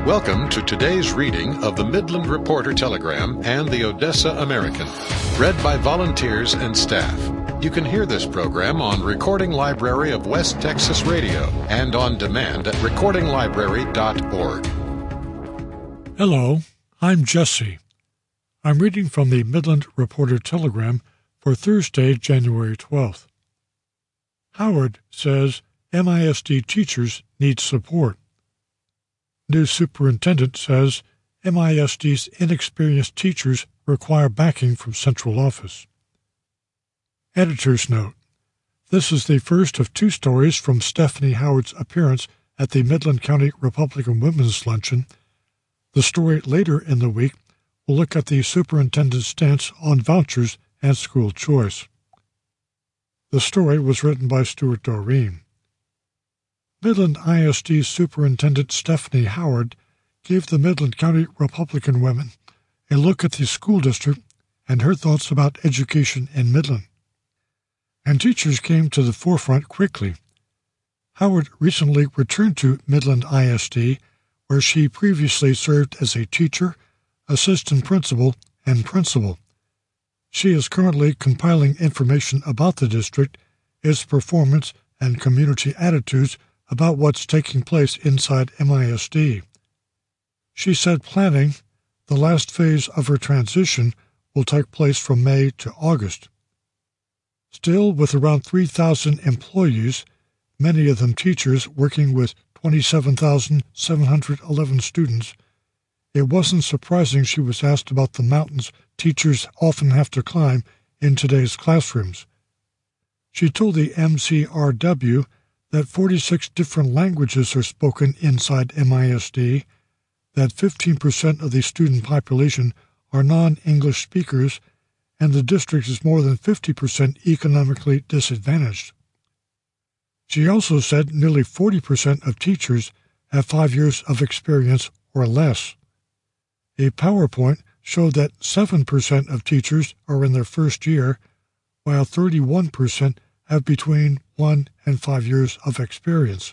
Welcome to today's reading of the Midland Reporter Telegram and the Odessa American, read by volunteers and staff. You can hear this program on Recording Library of West Texas Radio and on demand at recordinglibrary.org. Hello, I'm Jesse. I'm reading from the Midland Reporter Telegram for Thursday, January 12th. Howard says MISD teachers need support. New superintendent says MISD's inexperienced teachers require backing from central office. Editor's note: this is the first of two stories from Stephanie Howard's appearance at the Midland County Republican Women's Luncheon. The story later in the week will look at the superintendent's stance on vouchers and school choice. The story was written by Stuart Doreen. Midland ISD Superintendent Stephanie Howard gave the Midland County Republican women a look at the school district and her thoughts about education in Midland. And teachers came to the forefront quickly. Howard recently returned to Midland ISD, where she previously served as a teacher, assistant principal, and principal. She is currently compiling information about the district, its performance, and community attitudes about what's taking place inside MISD. She said planning, the last phase of her transition, will take place from May to August. Still, with around 3,000 employees, many of them teachers working with 27,711 students, it wasn't surprising she was asked about the mountains teachers often have to climb in today's classrooms. She told the MCRW that 46 different languages are spoken inside MISD, that 15% of the student population are non-English speakers, and the district is more than 50% economically disadvantaged. She also said nearly 40% of teachers have 5 years of experience or less. A PowerPoint showed that 7% of teachers are in their first year, while 31% have between 1 and 5 years of experience.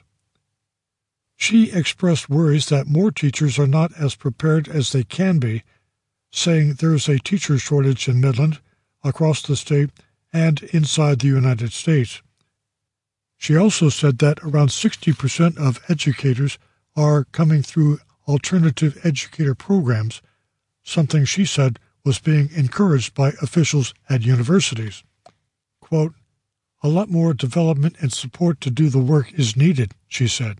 She expressed worries that more teachers are not as prepared as they can be, saying there is a teacher shortage in Midland, across the state, and inside the United States. She also said that around 60% of educators are coming through alternative educator programs, something she said was being encouraged by officials at universities. Quote, "A lot more development and support to do the work is needed," she said.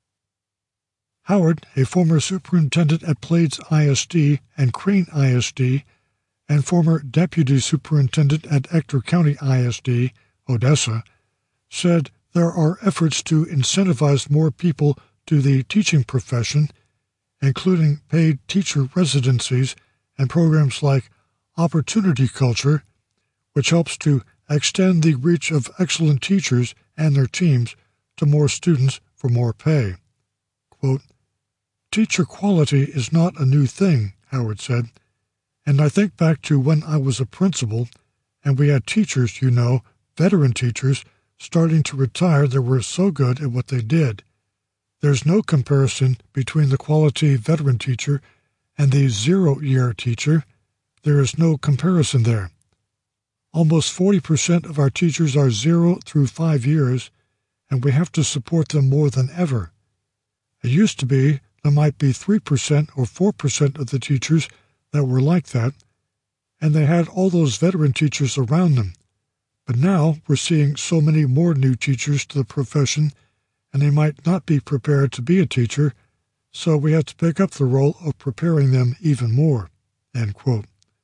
Howard, a former superintendent at Plaids ISD and Crane ISD, and former deputy superintendent at Ector County ISD, Odessa, said there are efforts to incentivize more people to the teaching profession, including paid teacher residencies and programs like Opportunity Culture, which helps to extend the reach of excellent teachers and their teams to more students for more pay. Quote, "Teacher quality is not a new thing," Howard said, "and I think back to when I was a principal and we had teachers, veteran teachers, starting to retire that were so good at what they did. There's no comparison between the quality veteran teacher and the 0-year teacher. There is no comparison there. Almost 40% of our teachers are 0 through 5 years, and we have to support them more than ever. It used to be there might be 3% or 4% of the teachers that were like that, and they had all those veteran teachers around them. But now we're seeing so many more new teachers to the profession, and they might not be prepared to be a teacher, so we have to pick up the role of preparing them even more." End quote.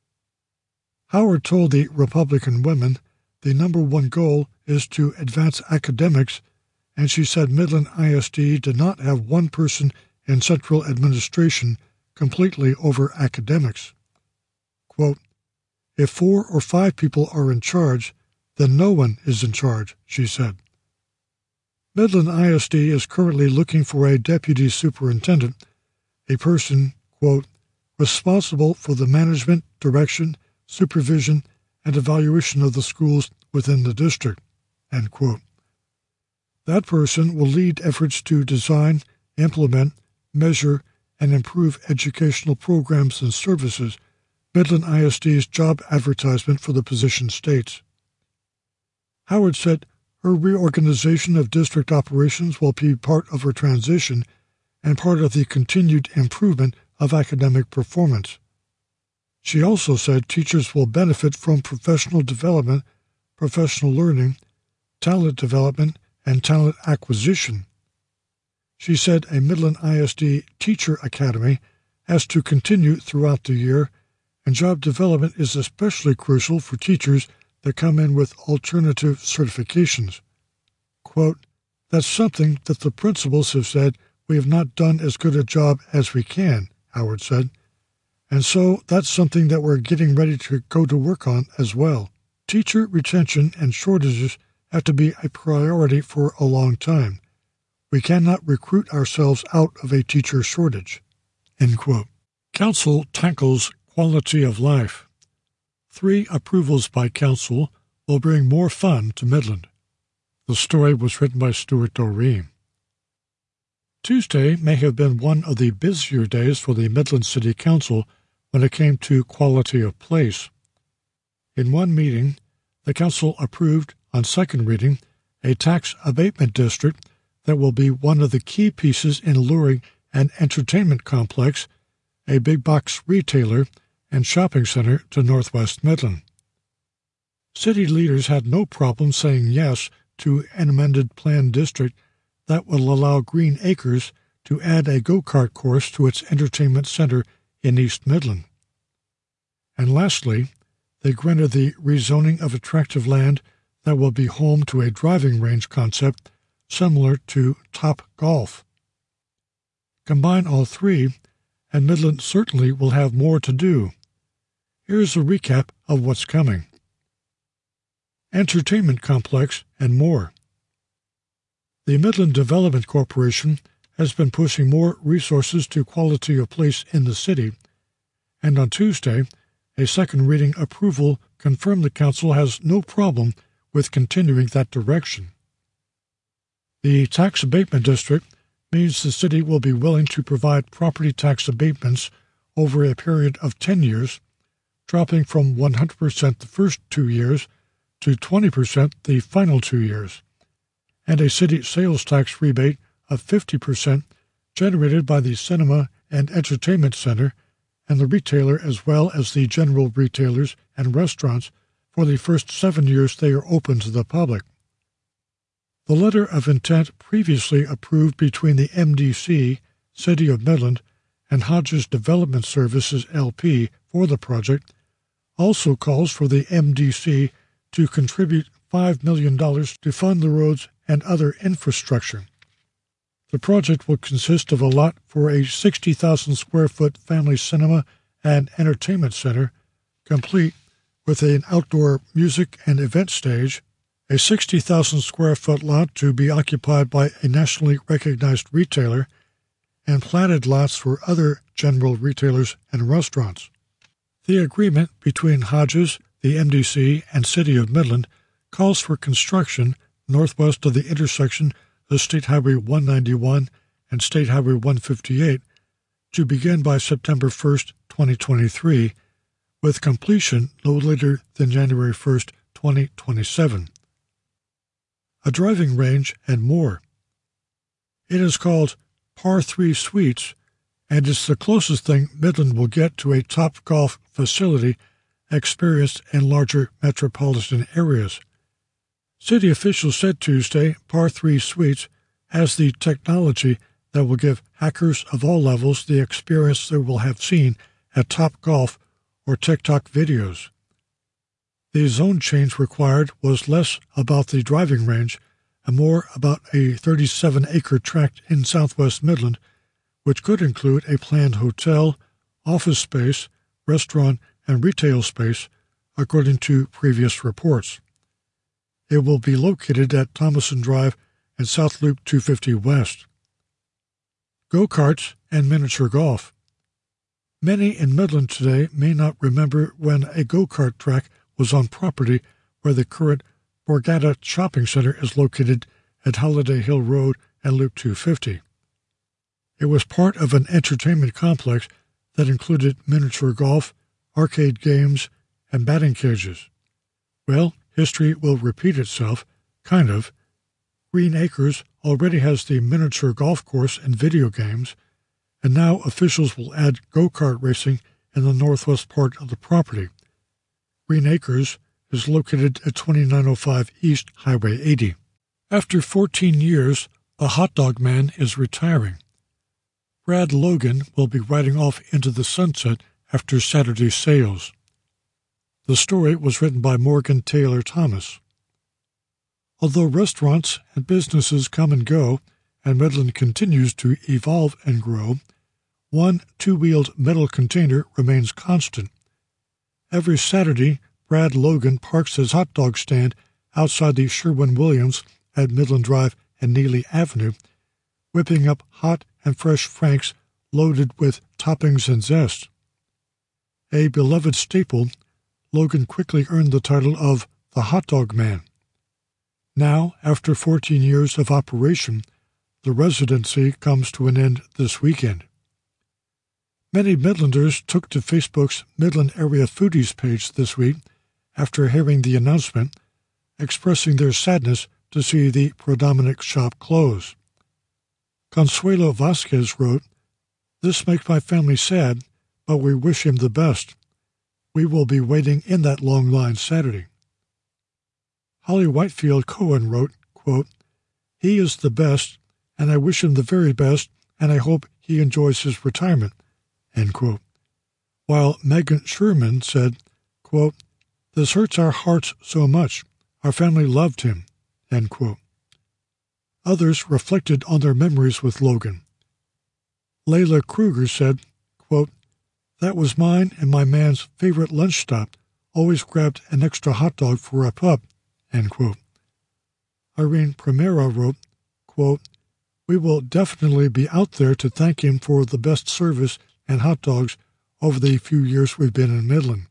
Howard told the Republican women the number one goal is to advance academics, and she said Midland ISD did not have one person in central administration completely over academics. Quote, "If 4 or 5 people are in charge, then no one is in charge," she said. Midland ISD is currently looking for a deputy superintendent, a person, quote, "responsible for the management, direction, supervision, and evaluation of the schools within the district," end quote. That person will lead efforts to design, implement, measure, and improve educational programs and services, Midland ISD's job advertisement for the position states. Howard said her reorganization of district operations will be part of her transition and part of the continued improvement of academic performance. She also said teachers will benefit from professional development, professional learning, talent development, and talent acquisition. She said a Midland ISD Teacher Academy has to continue throughout the year, and job development is especially crucial for teachers that come in with alternative certifications. Quote, "That's something that the principals have said we have not done as good a job as we can," Howard said. "And so that's something that we're getting ready to go to work on as well. Teacher retention and shortages have to be a priority for a long time. We cannot recruit ourselves out of a teacher shortage." End quote. Council tackles quality of life. 3 approvals by council will bring more fun to Midland. The story was written by Stuart Doreen. Tuesday may have been one of the busier days for the Midland City Council when it came to quality of place. In one meeting, the council approved, on second reading, a tax abatement district that will be one of the key pieces in luring an entertainment complex, a big-box retailer, and shopping center to northwest Midland. City leaders had no problem saying yes to an amended planned district that will allow Green Acres to add a go-kart course to its entertainment center in East Midland. And lastly, they granted the rezoning of attractive land that will be home to a driving range concept similar to Top Golf. Combine all 3, and Midland certainly will have more to do. Here's a recap of what's coming. Entertainment complex and more. The Midland Development Corporation has been pushing more resources to quality of place in the city, and on Tuesday, a second reading approval confirmed the council has no problem with continuing that direction. The tax abatement district means the city will be willing to provide property tax abatements over a period of 10 years, dropping from 100% the first 2 years to 20% the final 2 years, and a city sales tax rebate of 50% generated by the cinema and entertainment center and the retailer as well as the general retailers and restaurants for the first 7 years they are open to the public. The letter of intent previously approved between the MDC, City of Midland, and Hodges Development Services, LP, for the project also calls for the MDC to contribute $5 million to fund the roads and other infrastructure. The project will consist of a lot for a 60,000-square-foot family cinema and entertainment center, complete with an outdoor music and event stage, a 60,000-square-foot lot to be occupied by a nationally recognized retailer, and platted lots for other general retailers and restaurants. The agreement between Hodges, the MDC, and City of Midland calls for construction northwest of the intersection of State Highway 191 and State Highway 158 to begin by September 1, 2023, with completion no later than January 1, 2027. A driving range and more. It is called Par 3 Suites, and it's the closest thing Midland will get to a Top Golf facility experienced in larger metropolitan areas. City officials said Tuesday Par 3 Suites has the technology that will give hackers of all levels the experience they will have seen at Top Golf or TikTok videos. The zone change required was less about the driving range and more about a 37-acre tract in southwest Midland, which could include a planned hotel, office space, restaurant, and retail space, according to previous reports. It will be located at Thomason Drive and South Loop 250 West. Go-karts and miniature golf. Many in Midland today may not remember when a go-kart track was on property where the current Borgata Shopping Center is located at Holiday Hill Road and Loop 250. It was part of an entertainment complex that included miniature golf, arcade games, and batting cages. Well, history will repeat itself, kind of. Green Acres already has the miniature golf course and video games, and now officials will add go-kart racing in the northwest part of the property. Green Acres is located at 2905 East Highway 80. After 14 years, the hot dog man is retiring. Brad Logan will be riding off into the sunset after Saturday's sales. The story was written by Morgan Taylor Thomas. Although restaurants and businesses come and go, and Midland continues to evolve and grow, one two-wheeled metal container remains constant. Every Saturday, Brad Logan parks his hot dog stand outside the Sherwin-Williams at Midland Drive and Neely Avenue, whipping up hot and fresh Franks loaded with toppings and zest. A beloved staple, Logan quickly earned the title of the Hot Dog Man. Now, after 14 years of operation, the residency comes to an end this weekend. Many Midlanders took to Facebook's Midland Area Foodies page this week after hearing the announcement, expressing their sadness to see the predominant shop close. Consuelo Vasquez wrote, "This makes my family sad, but we wish him the best. We will be waiting in that long line Saturday." Holly Whitefield Cohen wrote, quote, "He is the best, and I wish him the very best, and I hope he enjoys his retirement," end quote. While Megan Sherman said, quote, "This hurts our hearts so much. Our family loved him," end quote. Others reflected on their memories with Logan. Layla Kruger said, quote, "That was mine and my man's favorite lunch stop. Always grabbed an extra hot dog for a pup," end quote. Irene Primera wrote, quote, "We will definitely be out there to thank him for the best service and hot dogs over the few years we've been in Midland.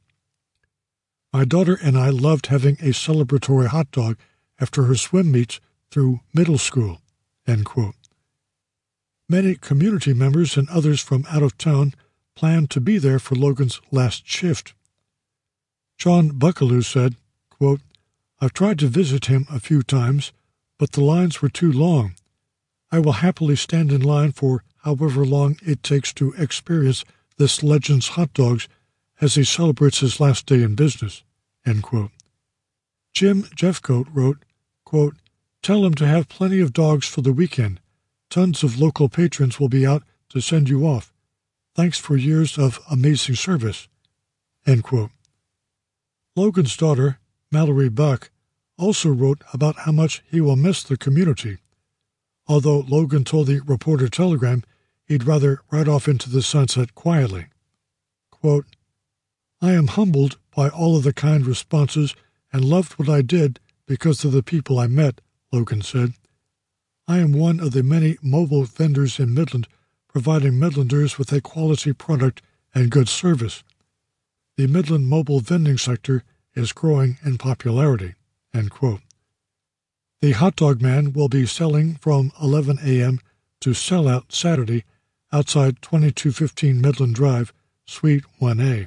My daughter and I loved having a celebratory hot dog after her swim meets through middle school," end quote. Many community members and others from out of town planned to be there for Logan's last shift. John Buckaloo said, quote, "I've tried to visit him a few times, but the lines were too long. I will happily stand in line for however long it takes to experience this legend's hot dogs as he celebrates his last day in business," end quote. Jim Jeffcoat wrote, quote, "Tell him to have plenty of dogs for the weekend. Tons of local patrons will be out to send you off. Thanks for years of amazing service," end quote. Logan's daughter, Mallory Buck, also wrote about how much he will miss the community. Although Logan told the Reporter-Telegram he'd rather ride off into the sunset quietly. Quote, "I am humbled by all of the kind responses and loved what I did because of the people I met," Logan said. "I am one of the many mobile vendors in Midland providing Midlanders with a quality product and good service. The Midland mobile vending sector is growing in popularity," end quote. The Hot Dog Man will be selling from 11 a.m. to sellout Saturday outside 2215 Midland Drive, Suite 1A.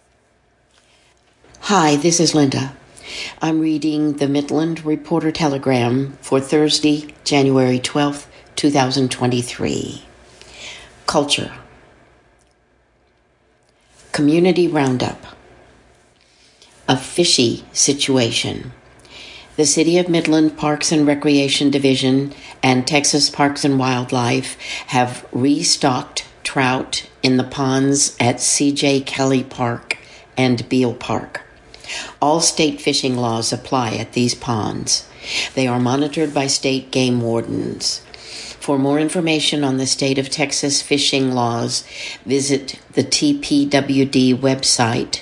Hi, this is Linda. I'm reading the Midland Reporter-Telegram for Thursday, January 12th, 2023. Culture. Community Roundup. A fishy situation. The City of Midland Parks and Recreation Division and Texas Parks and Wildlife have restocked trout in the ponds at C.J. Kelly Park and Beale Park. All state fishing laws apply at these ponds. They are monitored by state game wardens. For more information on the state of Texas fishing laws, visit the TPWD website,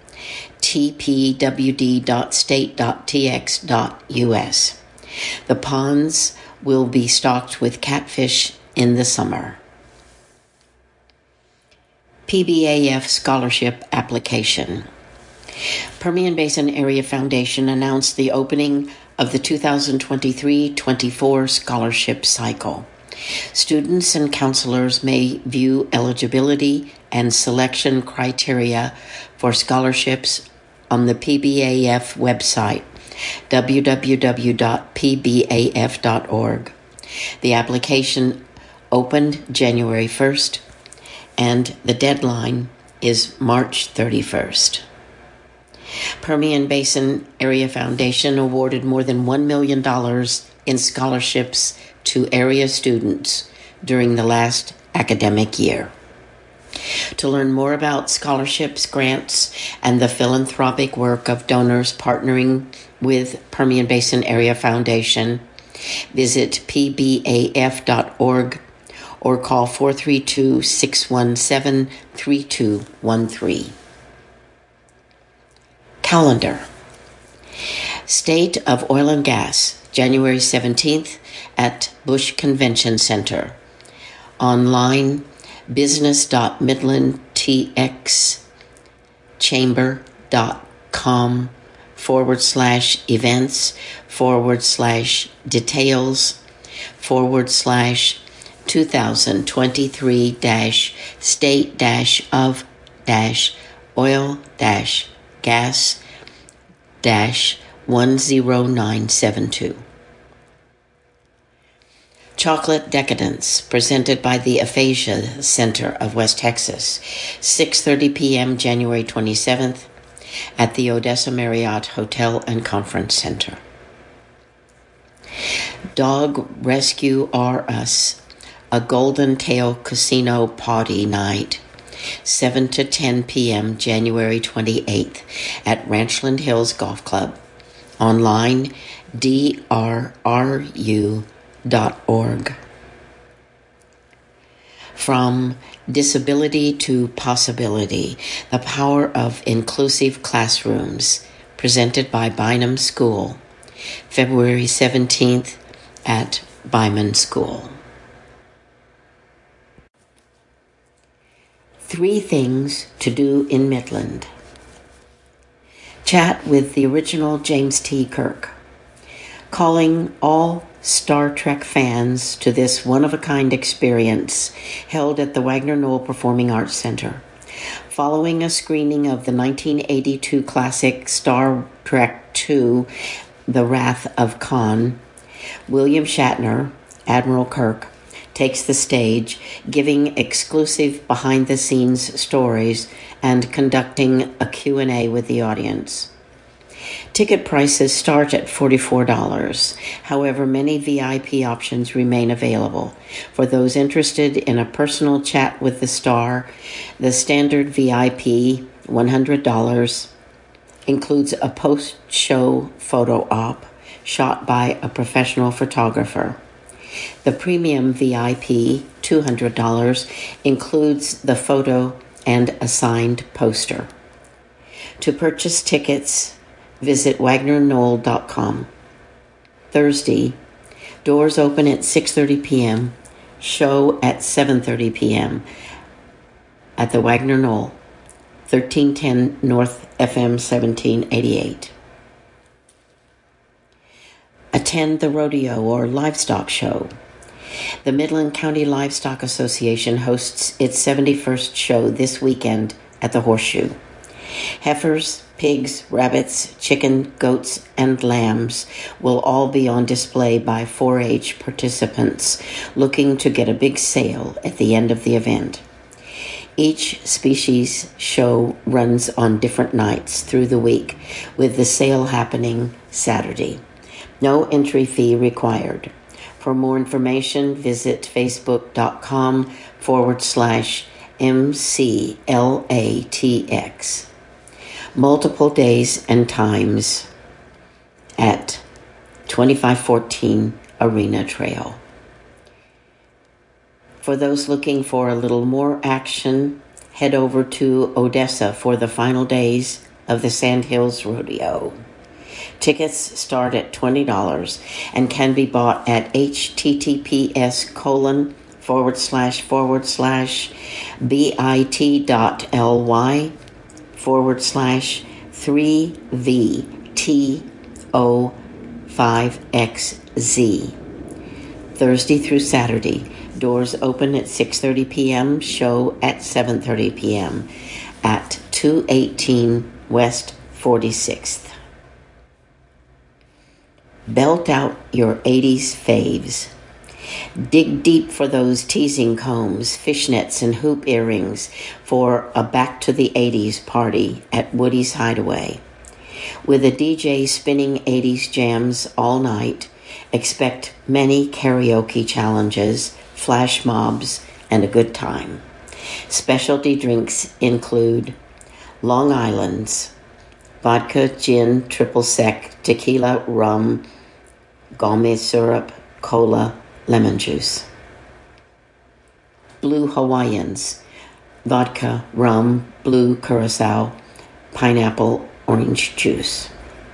tpwd.state.tx.us. The ponds will be stocked with catfish in the summer. PBAF Scholarship Application. Permian Basin Area Foundation announced the opening of the 2023-24 scholarship cycle. Students and counselors may view eligibility and selection criteria for scholarships on the PBAF website, www.pbaf.org. The application opened January 1st, and the deadline is March 31st. Permian Basin Area Foundation awarded more than $1 million in scholarships to area students during the last academic year. To learn more about scholarships, grants, and the philanthropic work of donors partnering with Permian Basin Area Foundation, visit pbaf.org or call 432-617-3213. Calendar. State of Oil and Gas, January 17th at Bush Convention Center. Online, business.midland.tx/state-of-gas-10972. Chocolate Decadence, presented by the Aphasia Center of West Texas, 6:30 p.m. January 27th at the Odessa Marriott Hotel and Conference Center. Dog Rescue R Us, a Golden Tail Casino Party Night, 7 to 10 p.m. January 28th at Ranchland Hills Golf Club. Online, drru.org. From Disability to Possibility, the Power of Inclusive Classrooms, presented by Bynum School, February 17th at Byman School. 3 things to do in Midland. Chat with the original James T. Kirk, calling all Star Trek fans to this one-of-a-kind experience held at the Wagner Knoll Performing Arts Center. Following a screening of the 1982 classic Star Trek II, The Wrath of Khan, William Shatner, Admiral Kirk, takes the stage, giving exclusive behind-the-scenes stories and conducting a Q&A with the audience. Ticket prices start at $44. However, many VIP options remain available. For those interested in a personal chat with the star, the standard VIP, $100, includes a post-show photo op shot by a professional photographer. The premium VIP, $200, includes the photo and a signed poster. To purchase tickets, visit wagnerknoll.com. Thursday, doors open at 6:30 p.m., show at 7:30 p.m. at the Wagner Knoll, 1310 North FM 1788. Attend the rodeo or livestock show. The Midland County Livestock Association hosts its 71st show this weekend at the Horseshoe. Heifers, pigs, rabbits, chicken, goats, and lambs will all be on display by 4-H participants looking to get a big sale at the end of the event. Each species show runs on different nights through the week, with the sale happening Saturday. No entry fee required. For more information, visit facebook.com/MCLATX. Multiple days and times at 2514 Arena Trail. For those looking for a little more action, head over to Odessa for the final days of the Sandhills Rodeo. Tickets start at $20 and can be bought at https://bit.ly/3VTO5XZ. Thursday through Saturday. Doors open at 6:30 p.m., show at 7:30 p.m. at 218 West 46th. Belt out your 80s faves. Dig deep for those teasing combs, fishnets, and hoop earrings for a back to the 80s party at Woody's Hideaway. With a DJ spinning 80s jams all night, expect many karaoke challenges, flash mobs, and a good time. Specialty drinks include Long Island's, vodka, gin, triple sec, tequila, rum, gaume syrup, cola, lemon juice. Blue Hawaiians, vodka, rum, blue curacao, pineapple, orange juice.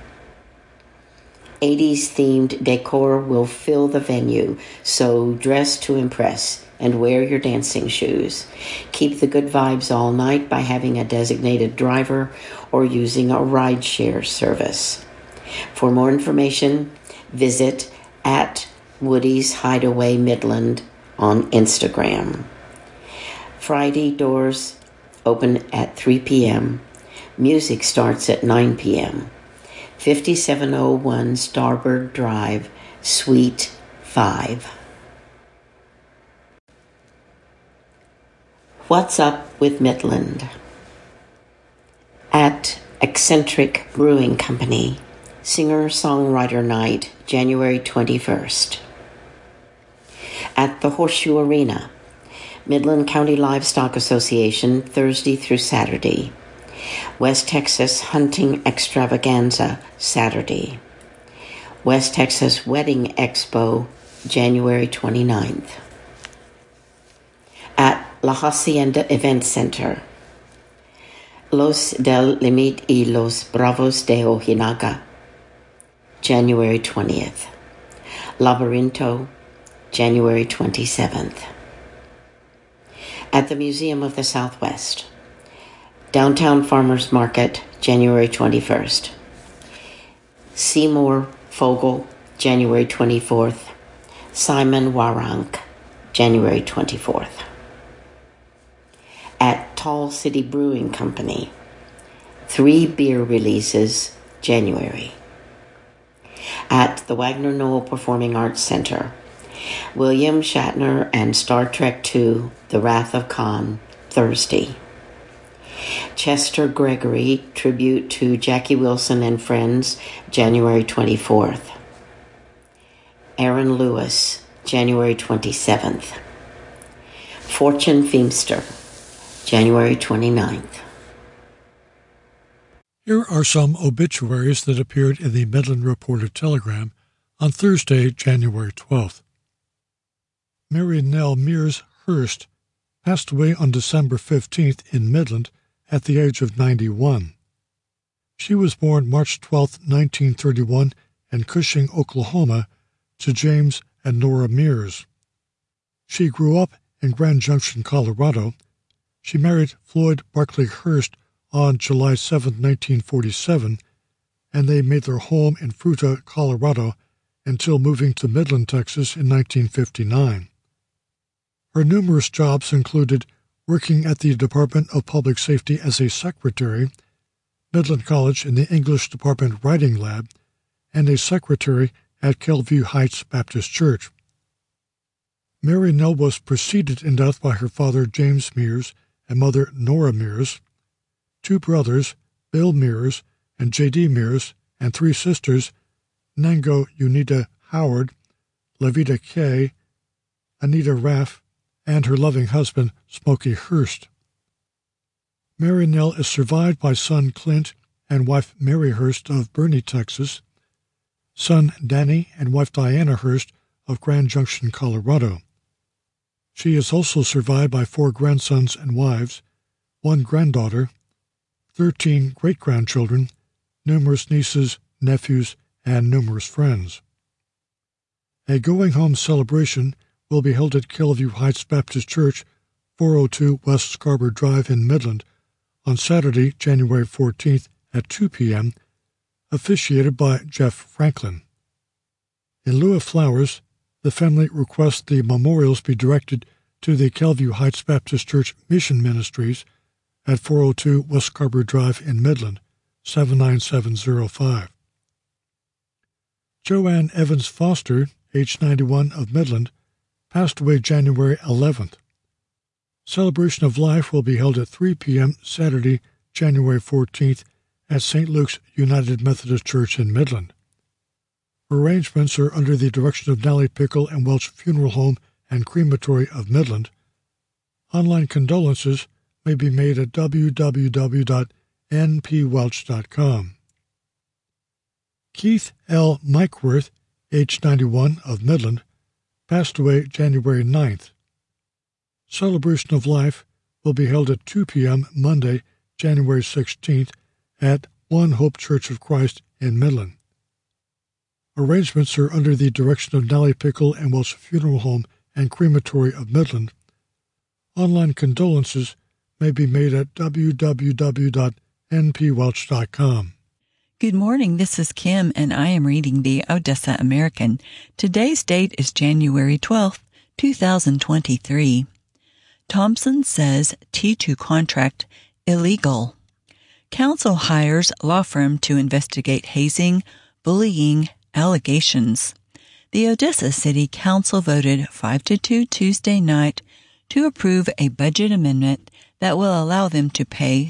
80s themed decor will fill the venue, so dress to impress and wear your dancing shoes. Keep the good vibes all night by having a designated driver or using a rideshare service. For more information, visit at Woody's Hideaway Midland on Instagram. Friday doors open at 3 p.m. Music starts at 9 p.m. 5701 Starbird Drive, Suite 5. What's up with Midland? At Eccentric Brewing Company, Singer-Songwriter Night, January 21st. At the Horseshoe Arena, Midland County Livestock Association, Thursday through Saturday. West Texas Hunting Extravaganza, Saturday. West Texas Wedding Expo, January 29th. At La Hacienda Event Center, Los del Limit y los Bravos de Ojinaga, January 20th. Labyrinto, January 27th. At the Museum of the Southwest, Downtown Farmers Market, January 21st. Seymour Fogel, January 24th. Simon Warank, January 24th. At Tall City Brewing Company, 3 beer releases, January. At the Wagner Knoll Performing Arts Center, William Shatner and Star Trek II, The Wrath of Khan, Thursday. Chester Gregory, tribute to Jackie Wilson and Friends, January 24th. Aaron Lewis, January 27th. Fortune Feimster, January 29th. Here are some obituaries that appeared in the Midland Reporter-Telegram on Thursday, January 12th. Mary Nell Mears Hurst passed away on December 15th in Midland at the age of 91. She was born March 12, 1931, in Cushing, Oklahoma, to James and Nora Mears. She grew up in Grand Junction, Colorado. She married Floyd Barclay Hurst on July 7, 1947, and they made their home in Fruita, Colorado, until moving to Midland, Texas in 1959. Her numerous jobs included working at the Department of Public Safety as a secretary, Midland College in the English Department Writing Lab, and a secretary at Kelview Heights Baptist Church. Mary Nell was preceded in death by her father James Mears and mother Nora Mears, 2 brothers, Bill Mears and J.D. Mears, and 3 sisters, Nango Unita Howard, Levita Kay, Anita Raff, and her loving husband, Smokey Hurst. Mary Nell is survived by son Clint and wife Mary Hurst of Boerne, Texas, son Danny and wife Diana Hurst of Grand Junction, Colorado. She is also survived by 4 grandsons and wives, 1 granddaughter, 13 great-grandchildren, numerous nieces, nephews, and numerous friends. A going-home celebration will be held at Kelview Heights Baptist Church, 402 West Scarborough Drive in Midland, on Saturday, January 14th at 2 p.m., officiated by Jeff Franklin. In lieu of flowers, The family requests the memorials be directed to the Calview Heights Baptist Church Mission Ministries at 402 West Scarborough Drive in Midland, 79705. Joanne Evans Foster, age 91, of Midland, passed away January 11th. Celebration of Life will be held at 3 p.m. Saturday, January 14th at St. Luke's United Methodist Church in Midland. Arrangements are under the direction of Nally Pickle and Welch Funeral Home and Crematory of Midland. Online condolences may be made at www.npwelch.com. Keith L. Mikeworth, age 91, of Midland, passed away January 9th. Celebration of Life will be held at 2 p.m. Monday, January 16th at One Hope Church of Christ in Midland. Arrangements are under the direction of Nally Pickle and Welch Funeral Home and Crematory of Midland. Online condolences may be made at www.npwelch.com. Good morning, this is Kim, and I am reading the Odessa American. Today's date is January 12th, 2023. Thompson says T2 contract illegal. Council hires law firm to investigate hazing, bullying, allegations. The Odessa City Council voted 5-2 Tuesday night to approve a budget amendment that will allow them to pay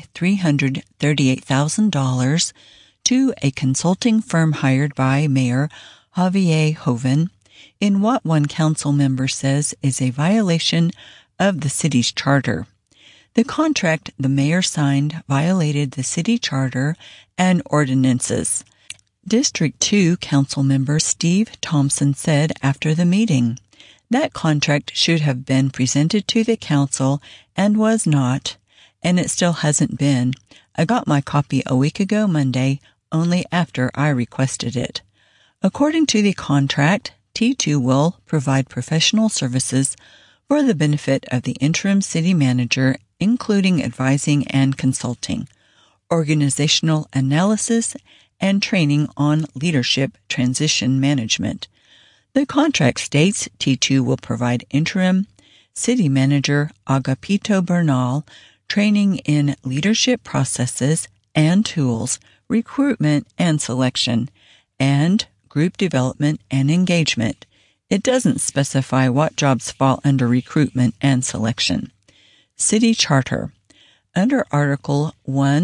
$338,000 to a consulting firm hired by Mayor Javier Hoven in what one council member says is a violation of the city's charter. The contract the mayor signed violated the city charter and ordinances. District 2 council member Steve Thompson said after the meeting, that contract should have been presented to the council and was not, and it still hasn't been. I got my copy a week ago Monday, only after I requested it. According to the contract, T2 will provide professional services for the benefit of the interim city manager, including advising and consulting, organizational analysis, and training on leadership transition management. The contract states T2 will provide interim city manager Agapito Bernal training in leadership processes and tools, recruitment and selection, and group development and engagement. It doesn't specify what jobs fall under recruitment and selection. City Charter. Under Article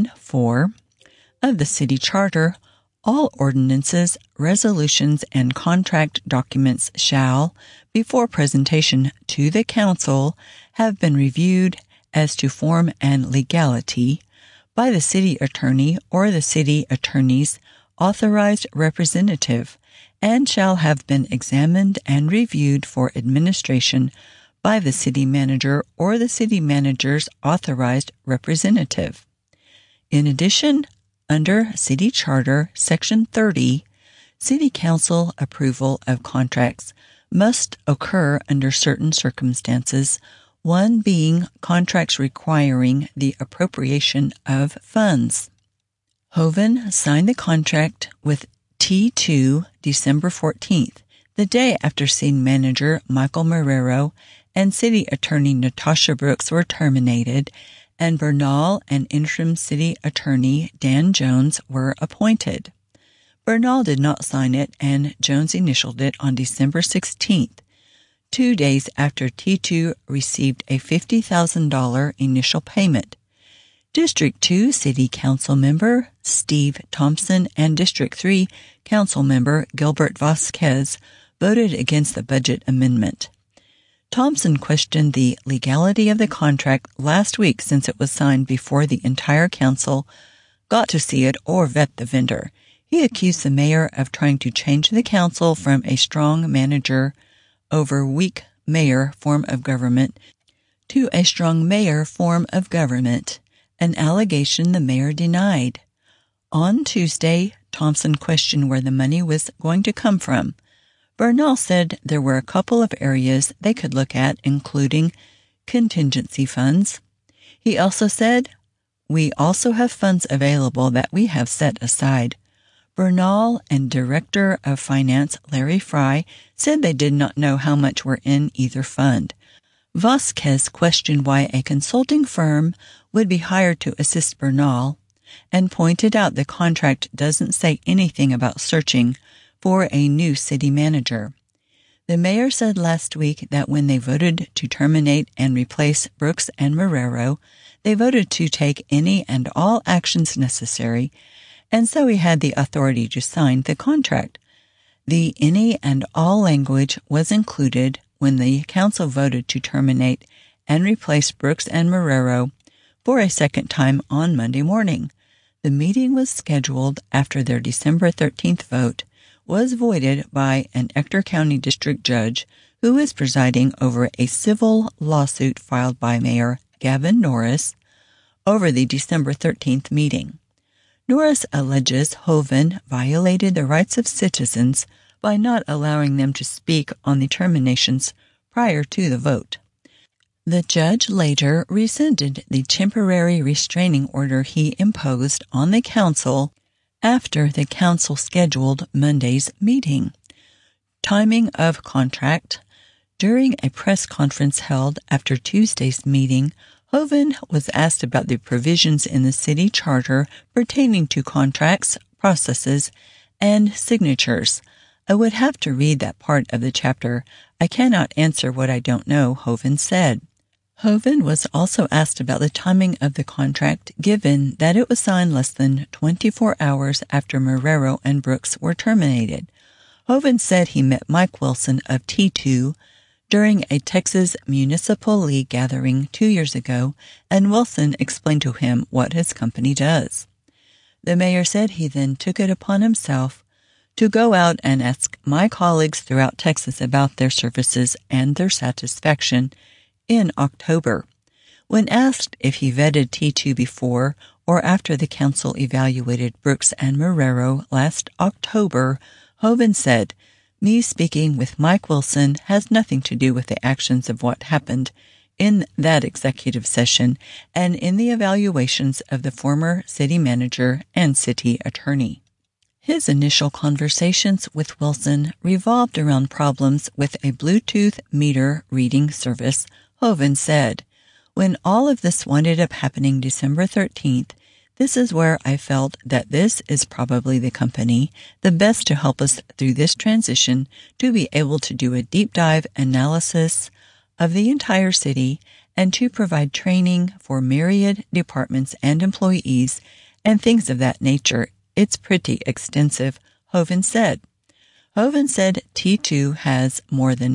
1.4 of the City Charter, all ordinances, resolutions, and contract documents shall, before presentation to the Council, have been reviewed as to form and legality by the city attorney or the city attorney's authorized representative, and shall have been examined and reviewed for administration by the city manager or the city manager's authorized representative. In addition, under City Charter, Section 30, City Council approval of contracts must occur under certain circumstances, one being contracts requiring the appropriation of funds. Hoven signed the contract with T2 December 14th, the day after city manager Michael Marrero and city attorney Natasha Brooks were terminated, and Bernal and interim city attorney Dan Jones were appointed. Bernal did not sign it, and Jones initialed it on December 16th, 2 days after T2 received a $50,000 initial payment. District 2 City Council member Steve Thompson and District 3 Council member Gilbert Vasquez voted against the budget amendment. Thompson questioned the legality of the contract last week since it was signed before the entire council got to see it or vet the vendor. He accused the mayor of trying to change the council from a strong manager over weak mayor form of government to a strong mayor form of government, an allegation the mayor denied. On Tuesday, Thompson questioned where the money was going to come from. Bernal said there were a couple of areas they could look at, including contingency funds. He also said, "We also have funds available that we have set aside." Bernal and Director of Finance Larry Fry said they did not know how much were in either fund. Vasquez questioned why a consulting firm would be hired to assist Bernal and pointed out the contract doesn't say anything about searching for a new city manager. The mayor said last week that when they voted to terminate and replace Brooks and Marrero, they voted to take any and all actions necessary, and so he had the authority to sign the contract. The any and all language was included when the council voted to terminate and replace Brooks and Marrero for a second time on Monday morning. The meeting was scheduled after their December 13th vote was voided by an Ector County District Judge who is presiding over a civil lawsuit filed by Mayor Gavin Norris over the December 13th meeting. Norris alleges Hoeven violated the rights of citizens by not allowing them to speak on the terminations prior to the vote. The judge later rescinded the temporary restraining order he imposed on the council after the council scheduled Monday's meeting. Timing of contract. During a press conference held after Tuesday's meeting, Hoeven was asked about the provisions in the city charter pertaining to contracts, processes, and signatures. I would have to read that part of the chapter. I cannot answer what I don't know, Hoeven said. Hoeven was also asked about the timing of the contract, given that it was signed less than 24 hours after Marrero and Brooks were terminated. Hoeven said he met Mike Wilson of T2 during a Texas Municipal League gathering 2 years ago, and Wilson explained to him what his company does. The mayor said he then took it upon himself to go out and ask my colleagues throughout Texas about their services and their satisfaction in October. When asked if he vetted T2 before or after the council evaluated Brooks and Marrero last October, Hoeven said, "Me speaking with Mike Wilson has nothing to do with the actions of what happened in that executive session and in the evaluations of the former city manager and city attorney." His initial conversations with Wilson revolved around problems with a Bluetooth meter reading service, Hoeven said. When all of this ended up happening December 13th, this is where I felt that this is probably the company, the best to help us through this transition, to be able to do a deep dive analysis of the entire city and to provide training for myriad departments and employees and things of that nature. It's pretty extensive, Hoeven said. Hoeven said T2 has more than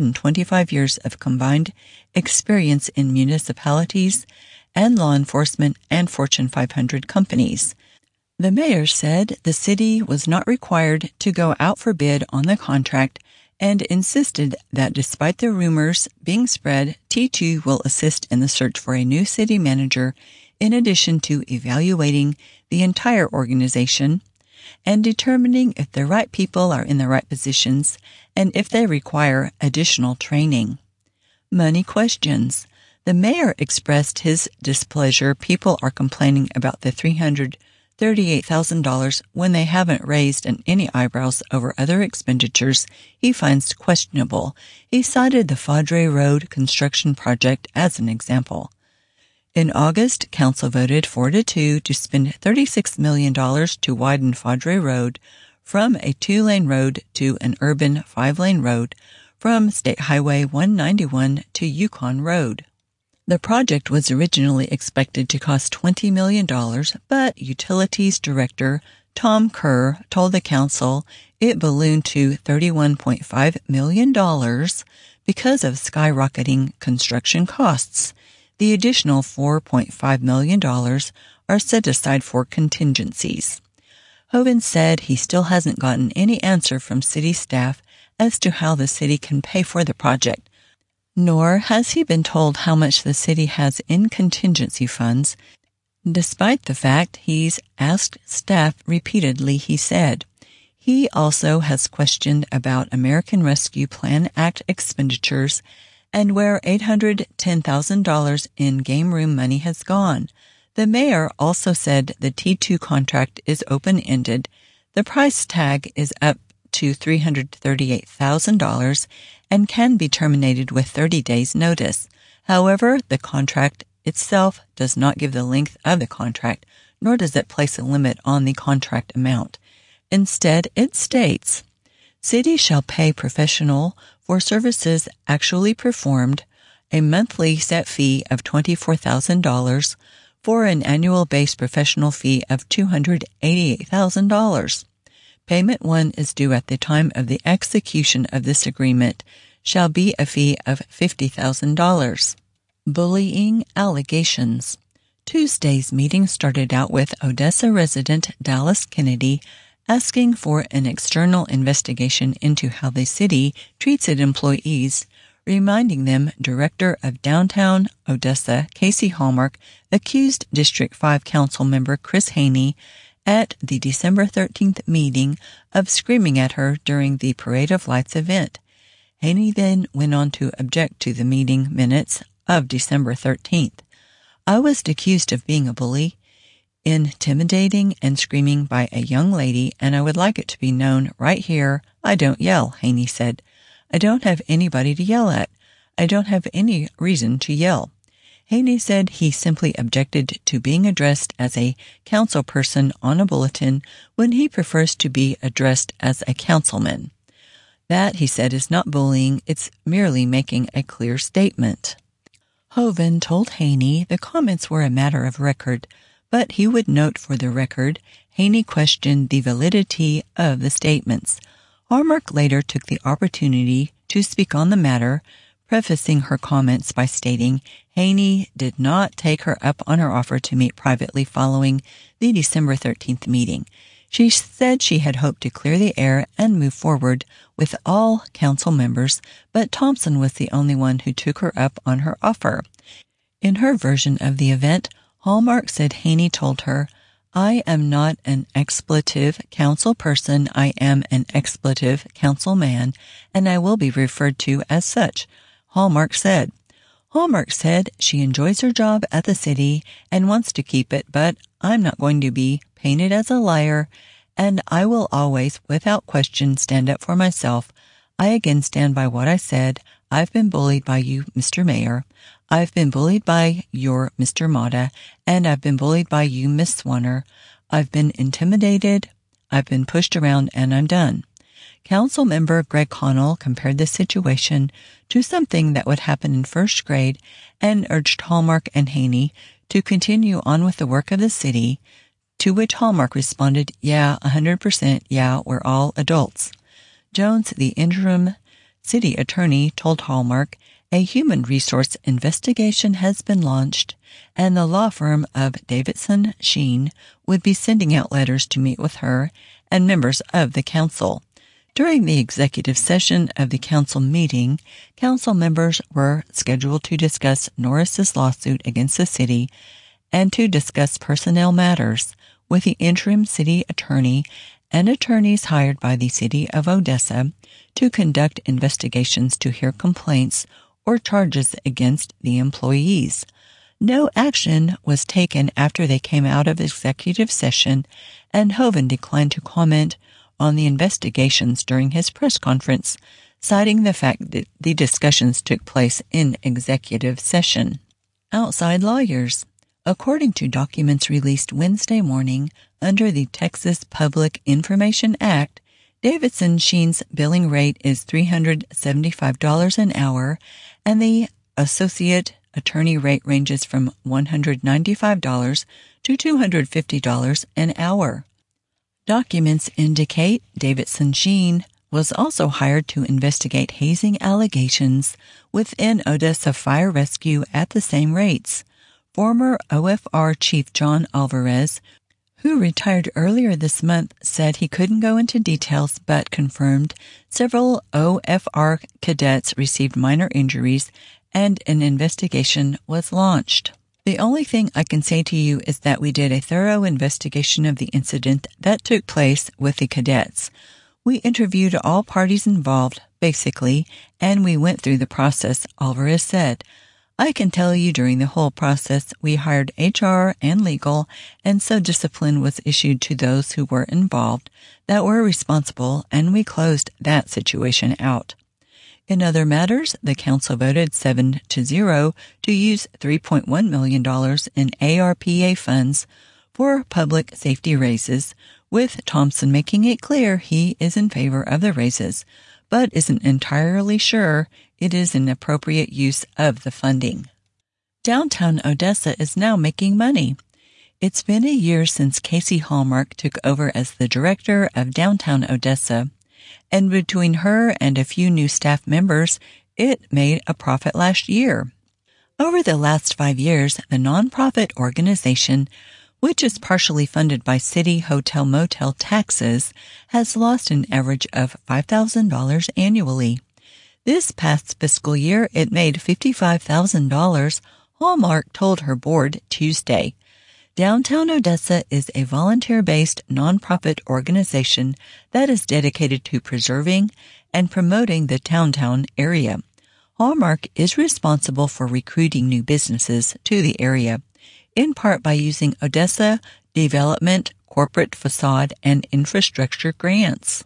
125 years of combined experience in municipalities and law enforcement and Fortune 500 companies. The mayor said the city was not required to go out for bid on the contract and insisted that despite the rumors being spread, T2 will assist in the search for a new city manager in addition to evaluating the entire organization and determining if the right people are in the right positions and if they require additional training. Money questions. The mayor expressed his displeasure people are complaining about the $338,000 when they haven't raised any eyebrows over other expenditures he finds questionable. He cited the Fadre Road construction project as an example. In August, council voted 4-2 to spend $36 million to widen Fadre Road from a 2-lane road to an urban 5-lane road from State Highway 191 to Yukon Road. The project was originally expected to cost $20 million, but Utilities Director Tom Kerr told the council it ballooned to $31.5 million because of skyrocketing construction costs. The additional $4.5 million are set aside for contingencies. Hoeven said he still hasn't gotten any answer from city staff as to how the city can pay for the project, nor has he been told how much the city has in contingency funds, despite the fact he's asked staff repeatedly, he said. He also has questioned about American Rescue Plan Act expenditures and where $810,000 in game room money has gone. The mayor also said the T2 contract is open-ended. The price tag is up to $338,000 and can be terminated with 30 days' notice. However, the contract itself does not give the length of the contract, nor does it place a limit on the contract amount. Instead, it states, "City shall pay professional for services actually performed a monthly set fee of $24,000 for an annual base professional fee of $288,000. Payment 1 is due at the time of the execution of this agreement shall be a fee of $50,000. Bullying allegations. Tuesday's meeting started out with Odessa resident Dallas Kennedy asking for an external investigation into how the city treats its employees, reminding them Director of Downtown Odessa, Casey Hallmark, accused District 5 Council member Chris Haney at the December 13th meeting of screaming at her during the Parade of Lights event. Haney then went on to object to the meeting minutes of December 13th. "I was accused of being a bully, intimidating and screaming by a young lady, and I would like it to be known right here, I don't yell," Haney said. "I don't have anybody to yell at. I don't have any reason to yell." Haney said he simply objected to being addressed as a council person on a bulletin when he prefers to be addressed as a councilman. That, he said, is not bullying, it's merely making a clear statement. Hoven told Haney the comments were a matter of record, but he would note for the record Haney questioned the validity of the statements. Hallmark later took the opportunity to speak on the matter, prefacing her comments by stating Haney did not take her up on her offer to meet privately following the December 13th meeting. She said she had hoped to clear the air and move forward with all council members, but Thompson was the only one who took her up on her offer. In her version of the event, Hallmark said Haney told her, "I am not an expletive council person, I am an expletive councilman, and I will be referred to as such," Hallmark said. Hallmark said she enjoys her job at the city and wants to keep it, but I'm not going to be painted as a liar, and I will always, without question, stand up for myself. I again stand by what I said. I've been bullied by you, Mr. Mayor. I've been bullied by your Mr. Mata, and I've been bullied by you, Miss Swanner. I've been intimidated. I've been pushed around, and I'm done. Council member Greg Connell compared the situation to something that would happen in first grade and urged Hallmark and Haney to continue on with the work of the city, to which Hallmark responded, "Yeah, 100%, yeah, we're all adults." Jones, the interim city attorney, told Hallmark a human resource investigation has been launched, and the law firm of Davidson Sheen would be sending out letters to meet with her and members of the council. During the executive session of the council meeting, council members were scheduled to discuss Norris's lawsuit against the city and to discuss personnel matters with the interim city attorney and attorneys hired by the city of Odessa to conduct investigations to hear complaints or charges against the employees. No action was taken after they came out of executive session, and Hoven declined to comment on the investigations during his press conference, citing the fact that the discussions took place in executive session. Outside lawyers. According to documents released Wednesday morning under the Texas Public Information Act, Davidson Sheen's billing rate is $375 an hour, and the associate attorney rate ranges from $195 to $250 an hour. Documents indicate Davidson Sheen was also hired to investigate hazing allegations within Odessa Fire Rescue at the same rates. Former OFR Chief John Alvarez, who retired earlier this month, said he couldn't go into details but confirmed several OFR cadets received minor injuries and an investigation was launched. "The only thing I can say to you is that we did a thorough investigation of the incident that took place with the cadets. We interviewed all parties involved, basically, and we went through the process," Alvarez said. I can tell you during the whole process, we hired HR and legal, and so discipline was issued to those who were involved that were responsible, and we closed that situation out. In other matters, the council voted 7-0 to use $3.1 million in ARPA funds for public safety raises, with Thompson making it clear he is in favor of the raises, but isn't entirely sure it is an appropriate use of the funding. Downtown Odessa is now making money. It's been a year since Casey Hallmark took over as the director of Downtown Odessa, and between her and a few new staff members, it made a profit last year. Over the last 5 years, the nonprofit organization, which is partially funded by city hotel motel taxes, has lost an average of $5,000 annually. This past fiscal year, it made $55,000, Hallmark told her board Tuesday. Downtown Odessa is a volunteer-based nonprofit organization that is dedicated to preserving and promoting the downtown area. Hallmark is responsible for recruiting new businesses to the area, in part by using Odessa Development, Corporate Facade, and Infrastructure grants.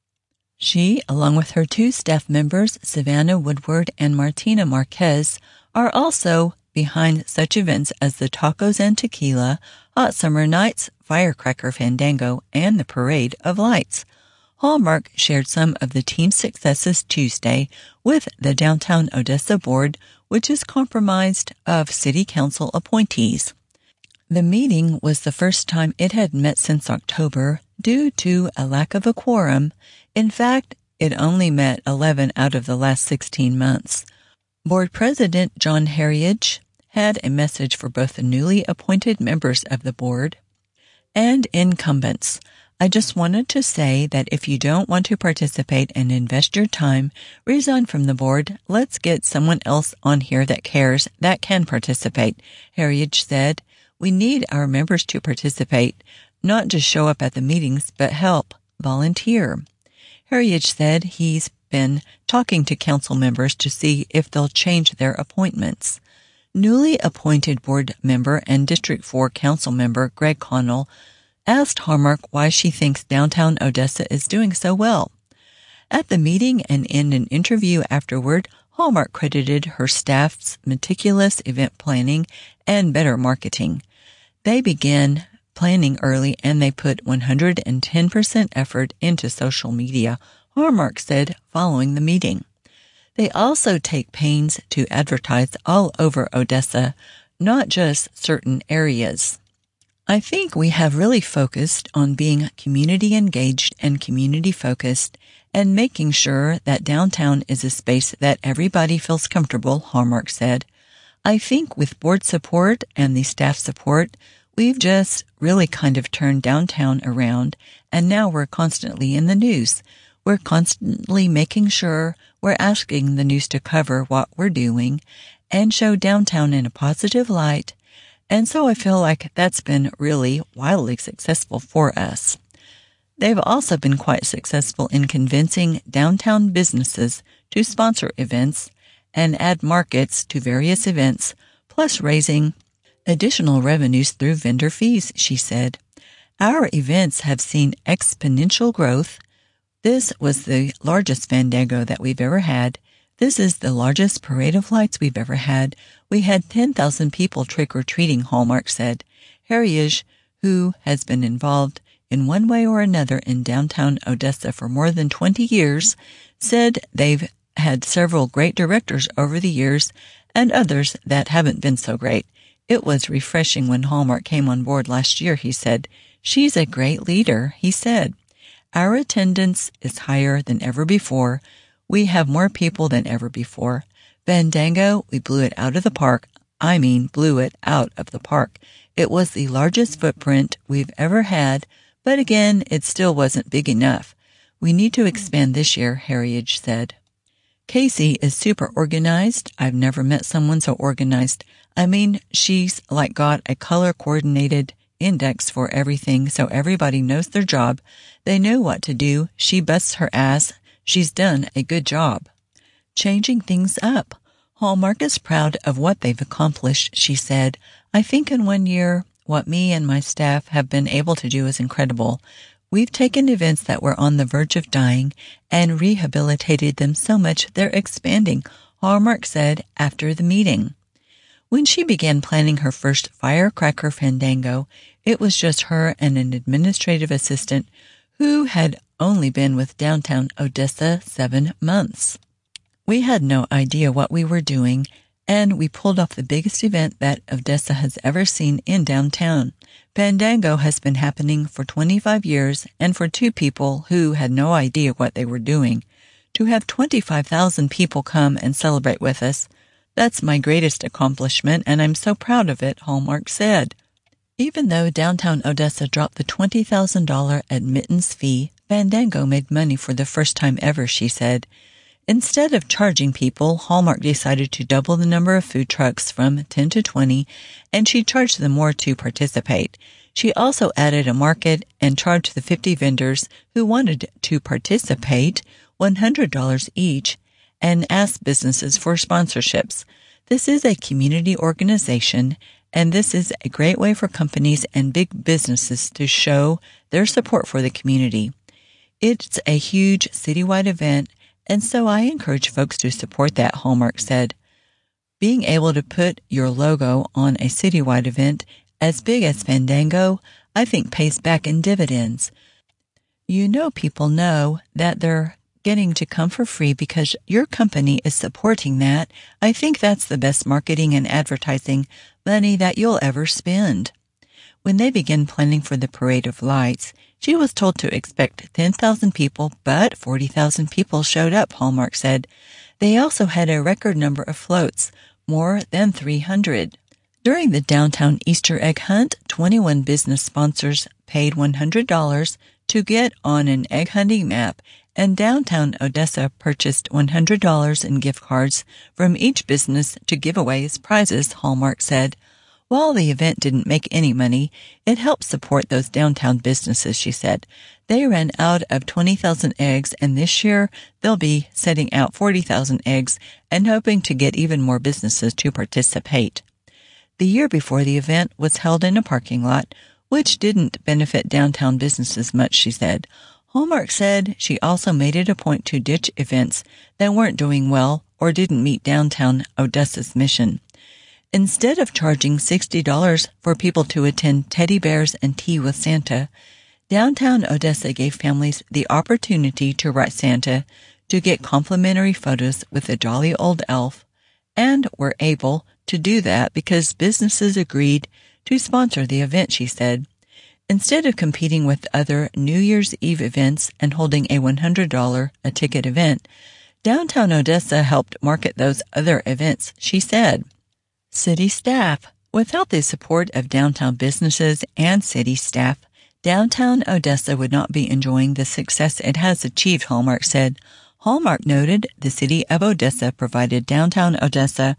She, along with her 2 staff members, Savannah Woodward and Martina Marquez, are also behind such events as the Tacos and Tequila, Hot Summer Nights, Firecracker Fandango, and the Parade of Lights. Hallmark shared some of the team's successes Tuesday with the Downtown Odessa Board, which is comprised of city council appointees. The meeting was the first time it had met since October due to a lack of a quorum. In fact, it only met 11 out of the last 16 months. Board President John Heriage had a message for both the newly appointed members of the board and incumbents. I just wanted to say that if you don't want to participate and invest your time, resign from the board. Let's get someone else on here that cares, that can participate, Heriage said. We need our members to participate, not just show up at the meetings, but help, volunteer. Heriage said he's been talking to council members to see if they'll change their appointments. Newly appointed board member and District 4 council member Greg Connell asked Hallmark why she thinks Downtown Odessa is doing so well. At the meeting and in an interview afterward, Hallmark credited her staff's meticulous event planning and better marketing. They began planning early and they put 110% effort into social media, Hallmark said following the meeting. They also take pains to advertise all over Odessa, not just certain areas. I think we have really focused on being community engaged and community focused and making sure that downtown is a space that everybody feels comfortable, Hallmark said. I think with board support and the staff support, we've just really kind of turned downtown around, and now we're constantly in the news. We're constantly making sure we're asking the news to cover what we're doing and show downtown in a positive light. And so I feel like that's been really wildly successful for us. They've also been quite successful in convincing downtown businesses to sponsor events and add markets to various events, plus raising additional revenues through vendor fees, she said. Our events have seen exponential growth. This was the largest Fandango that we've ever had. This is the largest Parade of Lights we've ever had. We had 10,000 people trick-or-treating, Hallmark said. Heriage, who has been involved in one way or another in downtown Odessa for more than 20 years, said they've had several great directors over the years and others that haven't been so great. It was refreshing when Hallmark came on board last year, he said. She's a great leader, he said. Our attendance is higher than ever before. We have more people than ever before. Fandango, we blew it out of the park. I mean, blew it out of the park. It was the largest footprint we've ever had, but again, it still wasn't big enough. We need to expand this year, Heriage said. Casey is super organized. I've never met someone so organized. I mean, she's like got a color-coordinated index for everything so everybody knows their job. They know what to do. She busts her ass. She's done a good job. Changing things up. Hallmark is proud of what they've accomplished, she said. I think in 1 year, what me and my staff have been able to do is incredible. We've taken events that were on the verge of dying and rehabilitated them so much they're expanding, Hallmark said after the meeting. When she began planning her first Firecracker Fandango, it was just her and an administrative assistant who had only been with downtown Odessa 7 months. We had no idea what we were doing, and we pulled off the biggest event that Odessa has ever seen in downtown. Fandango has been happening for 25 years, and for 2 people who had no idea what they were doing, to have 25,000 people come and celebrate with us, that's my greatest accomplishment, and I'm so proud of it, Hallmark said. Even though downtown Odessa dropped the $20,000 admittance fee, Fandango made money for the first time ever, she said. Instead of charging people, Hallmark decided to double the number of food trucks from 10 to 20, and she charged them more to participate. She also added a market and charged the 50 vendors who wanted to participate $100 each and asked businesses for sponsorships. This is a community organization, and this is a great way for companies and big businesses to show their support for the community. It's a huge citywide event, and so I encourage folks to support that, Hallmark said. Being able to put your logo on a citywide event as big as Fandango, I think pays back in dividends. You know, people know that they're getting to come for free because your company is supporting that. I think that's the best marketing and advertising money that you'll ever spend. When they began planning for the Parade of Lights, she was told to expect 10,000 people, but 40,000 people showed up, Hallmark said. They also had a record number of floats, more than 300. During the downtown Easter egg hunt, 21 business sponsors paid $100 to get on an egg hunting map, and downtown Odessa purchased $100 in gift cards from each business to give away as prizes, Hallmark said. While the event didn't make any money, it helped support those downtown businesses, she said. They ran out of 20,000 eggs, and this year they'll be setting out 40,000 eggs and hoping to get even more businesses to participate. The year before the event was held in a parking lot, which didn't benefit downtown businesses much, she said. Hallmark said she also made it a point to ditch events that weren't doing well or didn't meet downtown Odessa's mission. Instead of charging $60 for people to attend teddy bears and tea with Santa, downtown Odessa gave families the opportunity to write Santa to get complimentary photos with a jolly old elf, and were able to do that because businesses agreed to sponsor the event, she said. Instead of competing with other New Year's Eve events and holding a $100 a ticket event, downtown Odessa helped market those other events, she said. City staff. Without the support of downtown businesses and city staff, downtown Odessa would not be enjoying the success it has achieved, Hallmark said. Hallmark noted the city of Odessa provided downtown Odessa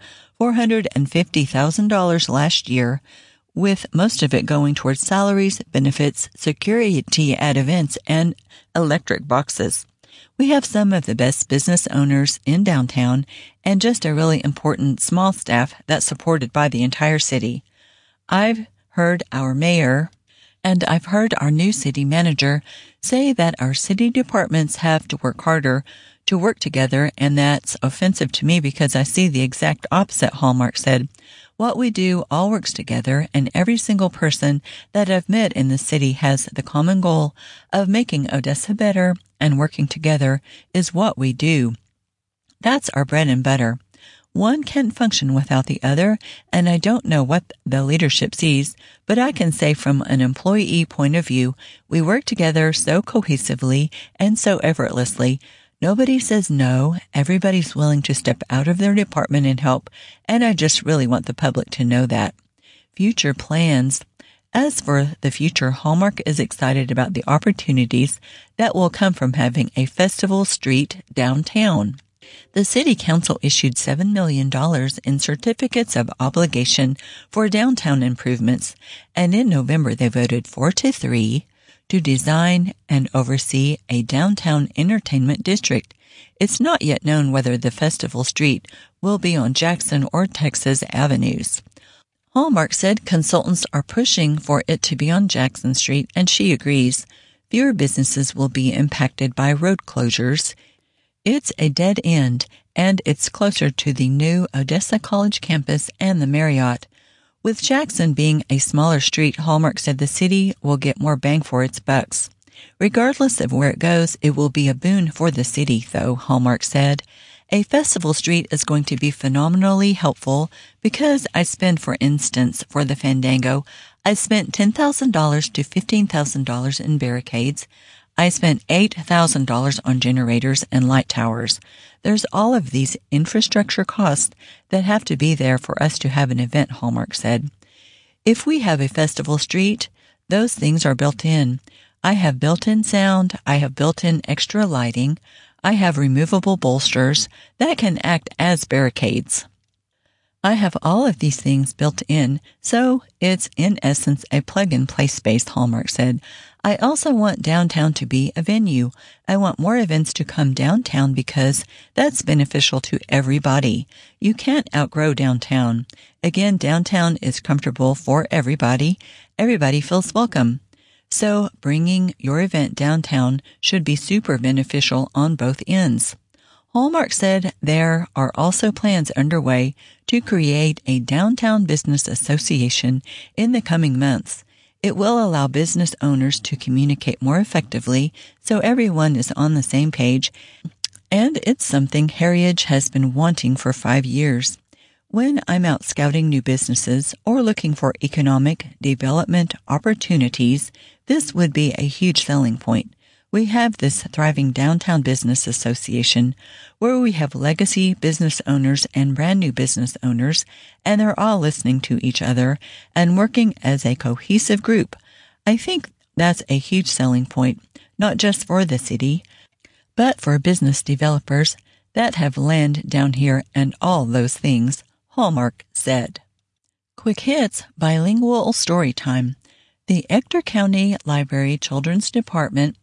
$450,000 last year, with most of it going towards salaries, benefits, security at events, and electric boxes. We have some of the best business owners in downtown and just a really important small staff that's supported by the entire city. I've heard our mayor and I've heard our new city manager say that our city departments have to work harder to work together, and that's offensive to me because I see the exact opposite, Hallmark said. What we do all works together, and every single person that I've met in the city has the common goal of making Odessa better, and working together is what we do. That's our bread and butter. One can't function without the other, and I don't know what the leadership sees, but I can say from an employee point of view, we work together so cohesively and so effortlessly. Nobody says no, everybody's willing to step out of their department and help, and I just really want the public to know that. Future plans. As for the future, Hallmark is excited about the opportunities that will come from having a festival street downtown. The City Council issued $7 million in certificates of obligation for downtown improvements, and in November they voted 4-3 to design and oversee a downtown entertainment district. It's not yet known whether the festival street will be on Jackson or Texas Avenues. Hallmark said consultants are pushing for it to be on Jackson Street, and she agrees. Fewer businesses will be impacted by road closures. It's a dead end, and it's closer to the new Odessa College campus and the Marriott. With Jackson being a smaller street, Hallmark said the city will get more bang for its bucks. Regardless of where it goes, it will be a boon for the city, though, Hallmark said. A festival street is going to be phenomenally helpful because for instance, for the Fandango, I spent $10,000 to $15,000 in barricades. I spent $8,000 on generators and light towers. There's all of these infrastructure costs that have to be there for us to have an event, Hallmark said. If we have a festival street, those things are built in. I have built-in sound. I have built-in extra lighting. I have removable bolsters that can act as barricades. I have all of these things built in, so it's in essence a plug-and-play space, Hallmark said. I also want downtown to be a venue. I want more events to come downtown because that's beneficial to everybody. You can't outgrow downtown. Again, downtown is comfortable for everybody. Everybody feels welcome. So bringing your event downtown should be super beneficial on both ends. Hallmark said there are also plans underway to create a downtown business association in the coming months. It will allow business owners to communicate more effectively so everyone is on the same page, and it's something Heritage has been wanting for 5 years. When I'm out scouting new businesses or looking for economic development opportunities, this would be a huge selling point. We have this thriving downtown business association where we have legacy business owners and brand new business owners, and they're all listening to each other and working as a cohesive group. I think that's a huge selling point, not just for the city, but for business developers that have land down here and all those things, Hallmark said. Quick Hits Bilingual Story Time. The Ector County Library Children's Department,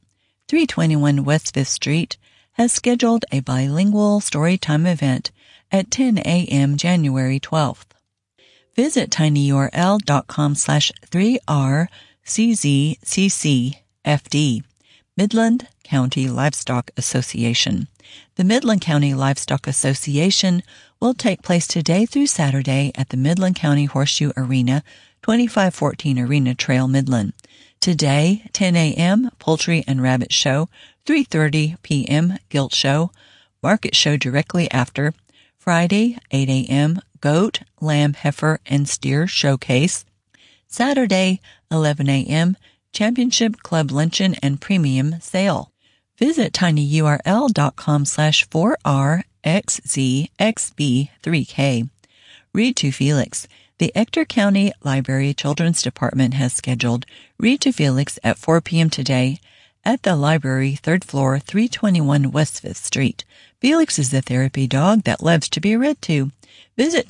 321 West 5th Street, has scheduled a bilingual storytime event at 10 a.m. January 12th. Visit tinyurl.com/3RCZCCFD, Midland County Livestock Association. The Midland County Livestock Association will take place today through Saturday at the Midland County Horseshoe Arena, 2514 Arena Trail, Midland. Today, 10 a.m., Poultry and Rabbit Show, 3:30 p.m., Gilt Show, Market Show directly after. Friday, 8 a.m., Goat, Lamb, Heifer, and Steer Showcase. Saturday, 11 a.m., Championship Club Luncheon and Premium Sale. Visit tinyurl.com/4RXZXB3K. Read to Felix. The Ector County Library Children's Department has scheduled Read to Felix at 4 p.m. today at the library, 3rd floor, 321 West 5th Street. Felix is the therapy dog that loves to be read to. Visit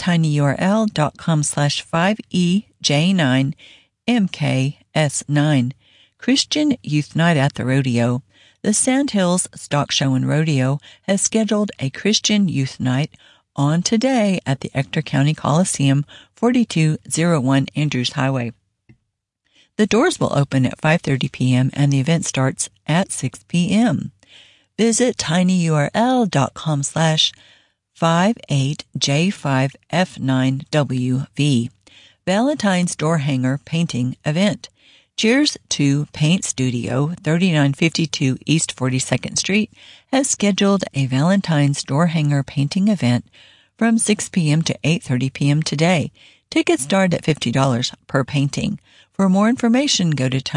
tinyurl.com/5EJ9MKS9. Christian Youth Night at the Rodeo. The Sandhills Stock Show and Rodeo has scheduled a Christian Youth Night on today at the Ector County Coliseum, 4201 Andrews Highway. The doors will open at 5:30 p.m. and the event starts at 6 p.m. Visit tinyurl.com/58J5F9WV. Valentine's Door Hanger Painting Event. Cheers to Paint Studio, 3952 East 42nd Street, has scheduled a Valentine's Door Hanger Painting event from 6 p.m. to 8:30 p.m. today. Tickets start at $50 per painting. For more information, go to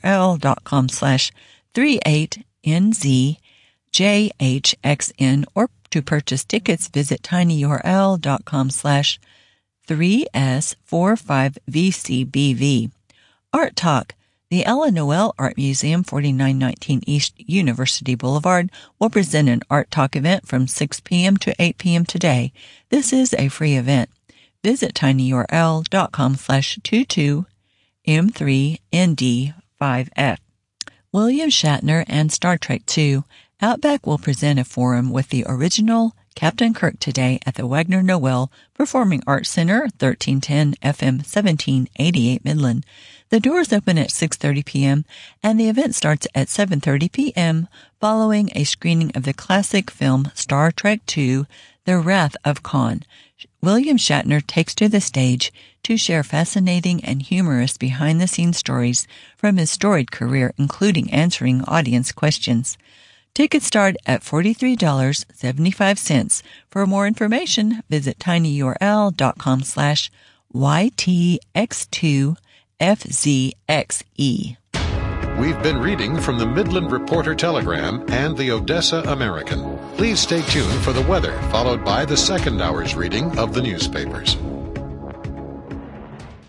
tinyurl.com/38NZJHXN, or to purchase tickets, visit tinyurl.com/3S45VCBV. Art Talk. The Ella Noel Art Museum, 4919 East University Boulevard, will present an Art Talk event from 6 p.m. to 8 p.m. today. This is a free event. Visit tinyurl.com/22M3ND5F. William Shatner and Star Trek II. Outback will present a forum with the original Captain Kirk today at the Wagner Noel Performing Arts Center, 1310 FM 1788 Midland. The doors open at 6:30 p.m. and the event starts at 7:30 p.m. following a screening of the classic film Star Trek II, The Wrath of Khan. William Shatner takes to the stage to share fascinating and humorous behind-the-scenes stories from his storied career, including answering audience questions. Tickets start at $43.75. For more information, visit tinyurl.com/YTX2FZXE. We've been reading from the Midland Reporter Telegram and the Odessa American. Please stay tuned for the weather, followed by the second hour's reading of the newspapers.